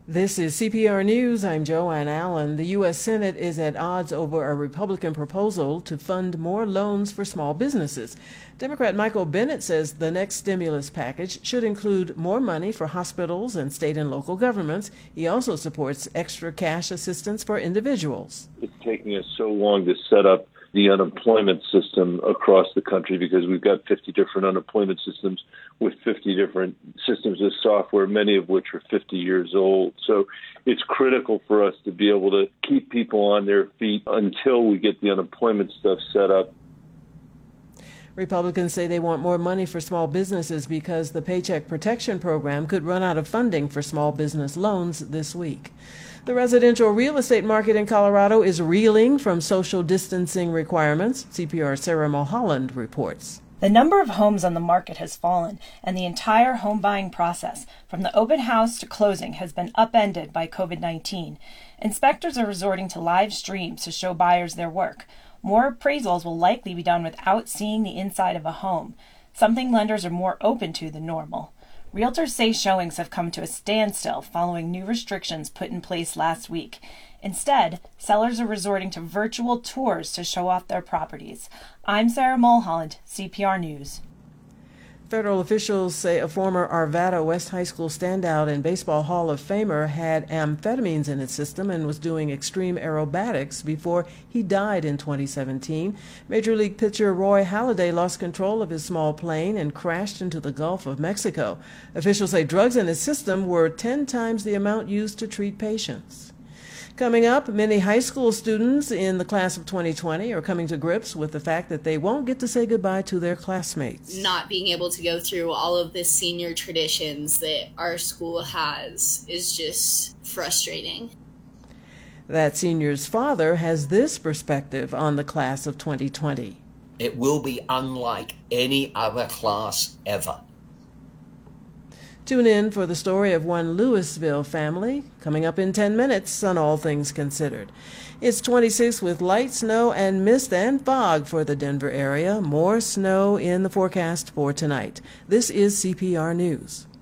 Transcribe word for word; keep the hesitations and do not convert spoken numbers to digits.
This is C P R News. I'm Joanne Allen. The U S Senate is at odds over a Republican proposal to fund more loans for small businesses. Democrat Michael Bennet says the next stimulus package should include more money for hospitals and state and local governments. He also supports extra cash assistance for individuals. It's taking us so long to set up the unemployment system across the country because we've got fifty different unemployment systems with fifty different systems of software, many of which are fifty years old. So it's critical for us to be able to keep people on their feet until we get the unemployment stuff set up. Republicans say they want more money for small businesses because the Paycheck Protection Program could run out of funding for small business loans this week. The residential real estate market in Colorado is reeling from social distancing requirements. C P R's Sarah Mulholland reports. The number of homes on the market has fallen, and the entire home buying process, from the open house to closing, has been upended by COVID nineteen. Inspectors are resorting to live streams to show buyers their work. More appraisals will likely be done without seeing the inside of a home, something lenders are more open to than normal. Realtors say showings have come to a standstill following new restrictions put in place last week. Instead, sellers are resorting to virtual tours to show off their properties. I'm Sarah Mulholland, C P R News. Federal officials say a former Arvada West High School standout and Baseball Hall of Famer had amphetamines in his system and was doing extreme aerobatics before he died in twenty seventeen. Major League pitcher Roy Halladay lost control of his small plane and crashed into the Gulf of Mexico. Officials say drugs in his system were ten times the amount used to treat patients. Coming up, many high school students in the class of twenty twenty are coming to grips with the fact that they won't get to say goodbye to their classmates. Not being able to go through all of the senior traditions that our school has is just frustrating. That senior's father has this perspective on the class of twenty twenty. It will be unlike any other class ever. Tune in for the story of one Louisville family coming up in ten minutes on All Things Considered. It's twenty-six with light snow and mist and fog for the Denver area. More snow in the forecast for tonight. This is C P R News.